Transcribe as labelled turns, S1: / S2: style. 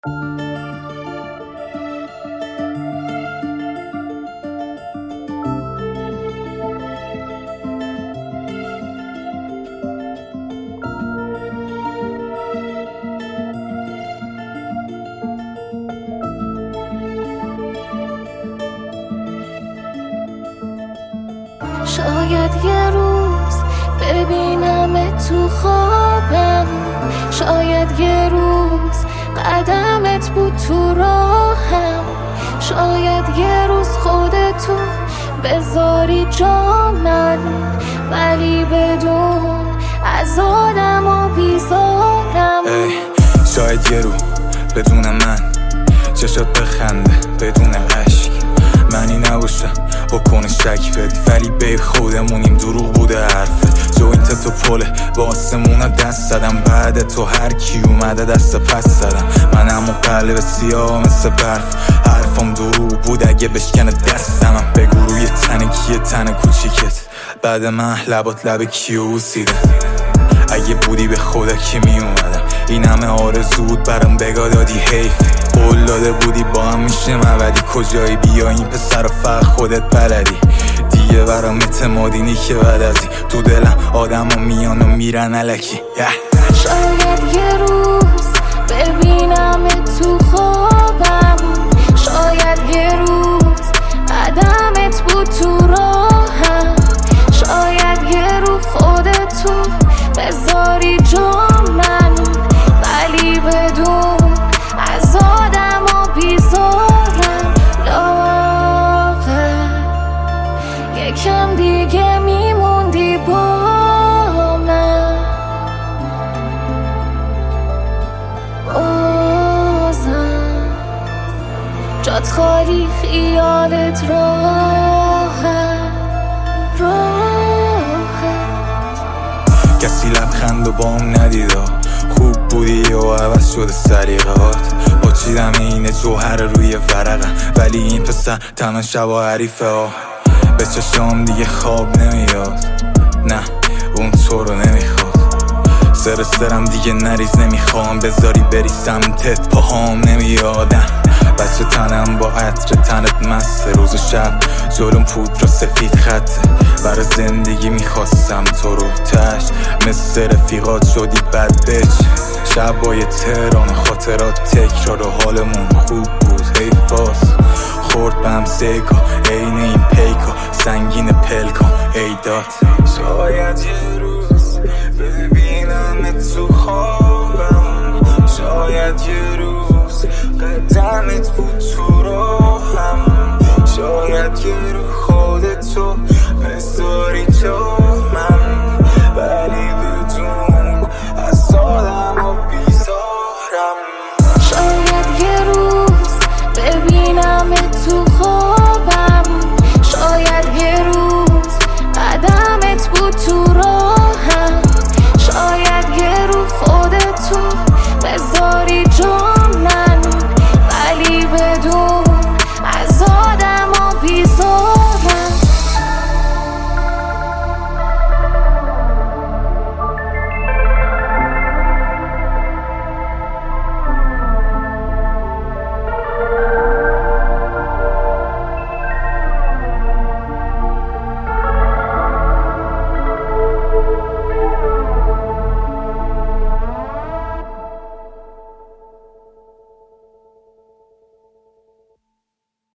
S1: شاید یه روز ببینم تو خوابم، شاید یه روز قدمت بود تو راهم، شاید یه روز خودتو بذاری جا من، ولی بدون از آدم و بیزارم.
S2: شاید یه رو بدون من چشات بخنده بدون عشق، منی نباشم بکنه شک بدی، ولی به خودمونیم دروغ بوده حرفت. جو این تو پله با آسمونا دست زدم، بعد تو هر کی اومده دست پس زدم. من اما قلب سیاه مثل برف، حرفم دروغ بود اگه بشکنه دستم. بگو روی تن کیه تن کوچیکت، بعد من لبات لب کیو بوسیده. اگه بودی به خدا که می اومدم، این همه آرزو بود برام بگا دادی حیف. قول داده بودی با هم میشه مبدی، کجایی بیا این پسر فقط خودت بلدی. دیگه برام اعتمادینی که بعد ازی تو دلم آدم ها میان و میرن الکی.
S1: شاید یه روز ببینم تو خوابم، شاید یه روز قدمت بود تو راهم، شاید یه روز خودتو بذاری جا من، ولی بدون از آدم و بیزارم. لاغر یکم دیگه میموندی با من، بازم جات خالی خیالت راحت.
S2: کسی لبخند و بام ندیدا، خوب بودی و عوض شده سلیقه‌هات. با چیدم اینه جوهر روی ورقم، ولی این پسر تمام شبا حریفه ها. به چشام دیگه خواب نمیاد، نه اون تو رو نمیخواد. سرم دیگه نریز نمیخوام، بذاری بری سمتت پاهام نمیادم. بچه تنم با عطر تنت مسته، روز و شب جلوم پودر و سفید خطه. برای زندگی میخواستم تو رو تش، مثل رفیقات شدی بد بچ. شبای تهران و خاطرات تکرار و حالمون خوب بود حیفاس. خورد بهم سیکا عین این پیکا، سنگین پلکان ایداد. شاید یه روز ببینم تو خوابم، شاید یه روز